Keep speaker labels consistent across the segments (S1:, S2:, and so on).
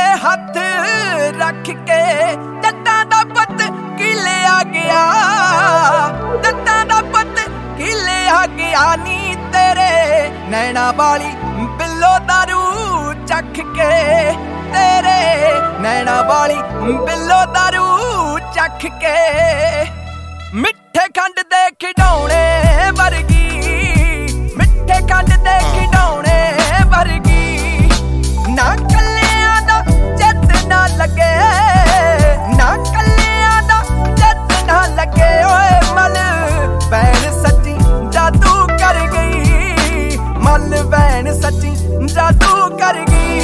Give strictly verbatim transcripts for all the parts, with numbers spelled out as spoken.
S1: हथ रख के जट्टां दा पुत की ले आ गया, जट्टां दा पुत की ले आ गया नी तेरे नैना वाली बिल्लो दारू चख के, तेरे नैना वाली बिल्लो दारू चख के। मिठे खंड दे खिडौणे वर्गी, मिठे खंड दे खिडौणे वर्गी, ना कलियां दा जद ना लगे, ना कलियां दा जद ना लगे। ओए मल भैन सच्ची जादू कर गई, मल भैन सच्ची जादू कर गई।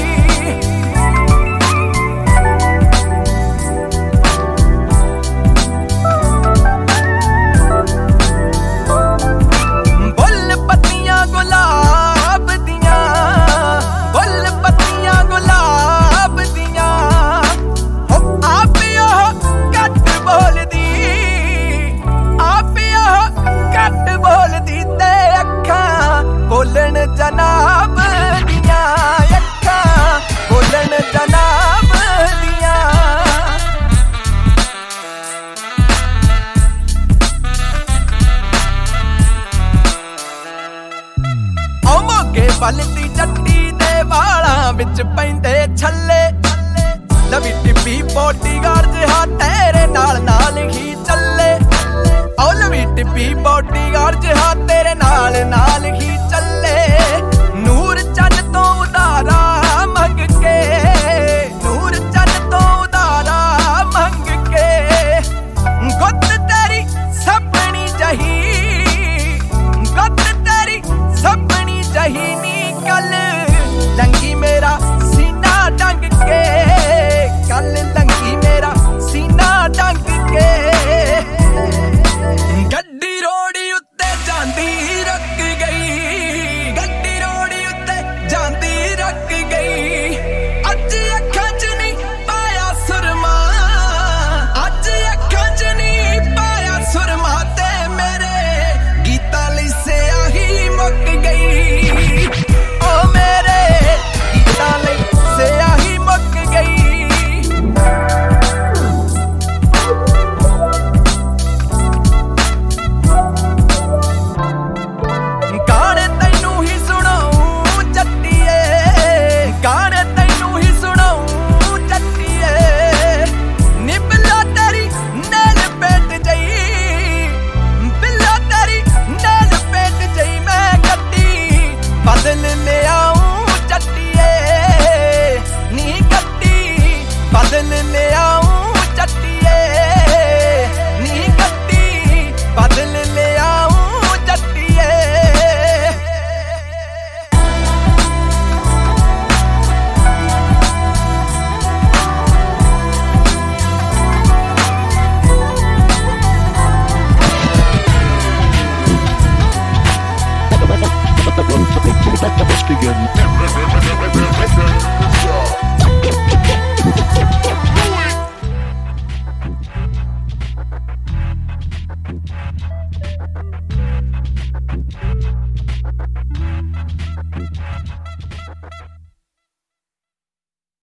S1: बोलन जनाब दिया अखा, बोलन जनाब दिया। ओ मोगे बलदी जट्टी दे वालां विच पैंदे छल्ले, लवी टिब्बी बॉडीगार्ड जिहा तेरे नाल नाल ही चले। ओ लवी टिब्बी बॉडीगार्ड जिहा तेरे नाल नाल ही